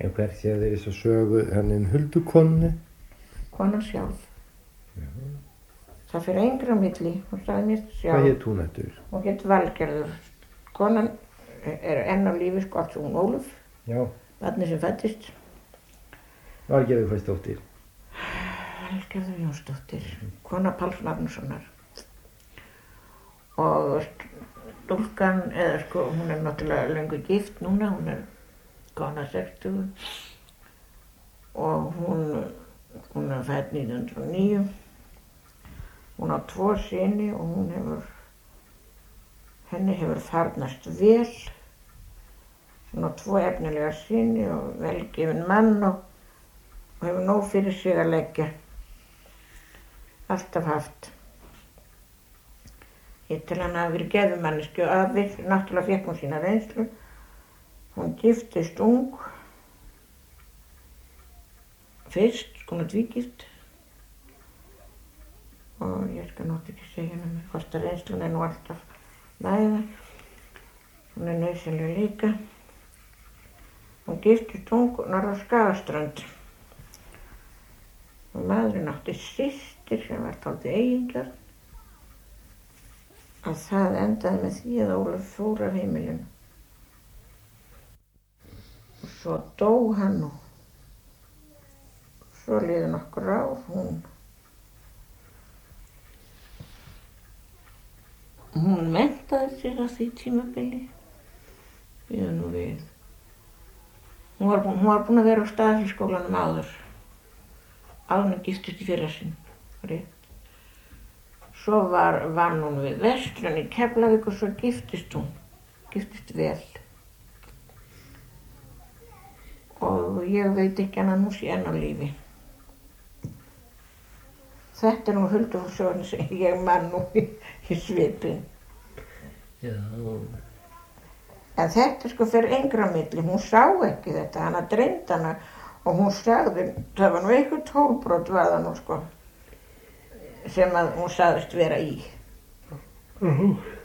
En hver séð þið þess að sögu hann Huldukonu? Konan sjálf. Já. Það fyrir engra milli, hún sagði mér sjálf. Hvað hét hún eftir? Hún hét Valgerður. Konan enn á lífi, sko, allt hún Ólöf. Já. Barnið sem fæddist. Valgerður Hvaðsdóttir. Valgerður Jónsdóttir, kona Páls Magnússonar. Og stúlkan, eða sko, hún náttúrulega löngu gift núna, hún kona 60. Og hún fædd 1909. Hún á 2 syni og henni hefur farnast vel. Hún á 2 efnilega syni og velgefinn mann og hefur nóg fyrir sig að leggja. Alltaf haft. Ég til hann hafi verið geðumanneski og aðeins, náttúrulega fékk hún sína reynslu. Hún giftist ung. Fyrst, hún tvígift. Og ég skal nátt ekki segja henni hvort að reynslun nú alltaf næða. Hún nauðsynleg líka. Hún giftist ung norður á Skagaströnd. Og maðurinn átti systir sem var dálítið eigingjörn. Og það endaði með því að Ólöf fór af heimilinu. Og svo dó hann og svo liðu nokkur ár. Hún menntaði sig á því tímabili. Við. Hún var búin að vera á Staðarfélskólanum áður. Áður en giftist í fyrra sinn. Rétt. Svo vann hún við verslun í Keflavík og svo giftist hún. Giftist vel. Og ég veit ekki hann hún sé enn á lífi. Þetta nú huldufólkssögurinn sem ég man nú í svipinn. Já. En þetta sko fyrir engra milli, hún sá ekki þetta, hana dreymdi hana og hún sagði, það var nú eitthvað tólbrot var það nú sko, sem að hún sagðist vera í.